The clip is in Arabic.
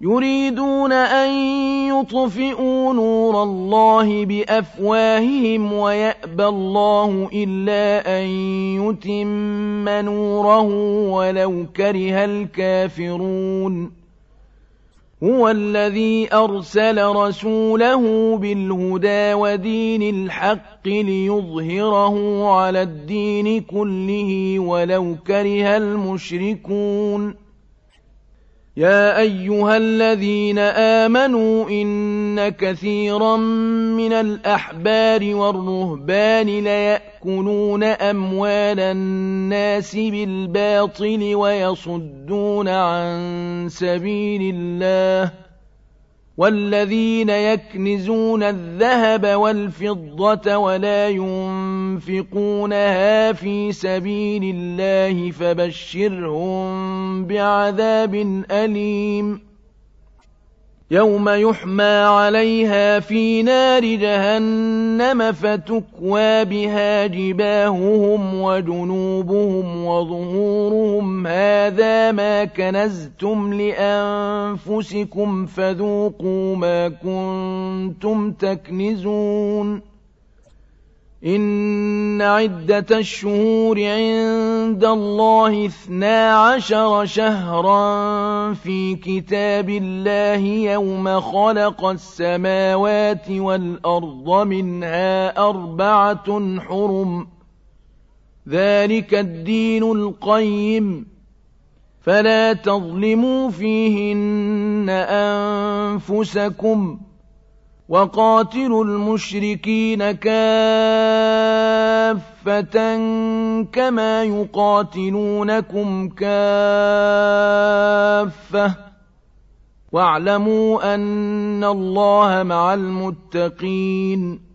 يريدون أن يطفئوا نور الله بأفواههم ويأبى الله إلا أن يتم نوره ولو كره الكافرون هو الذي أرسل رسوله بالهدى ودين الحق ليظهره على الدين كله ولو كره المشركون يا أيها الذين آمنوا إن كثيرا من الأحبار والرهبان ليأكلون أموال الناس بالباطل ويصدون عن سبيل الله والذين يكنزون الذهب والفضة ولا ينفقونها في سبيل الله فبشرهم بعذاب أليم يوم يحمى عليها في نار جهنم فتكوى بها جباههم وجنوبهم وظهورهم هذا ما كنزتم لأنفسكم فذوقوا ما كنتم تكنزون إن عدة الشهور عند الله 12 شهرا في كتاب الله يوم خلق السماوات والأرض منها 4 حرم ذلك الدين القيم فلا تظلموا فيهن أنفسكم وقاتلوا المشركين كافة كما يقاتلونكم كافة واعلموا أن الله مع المتقين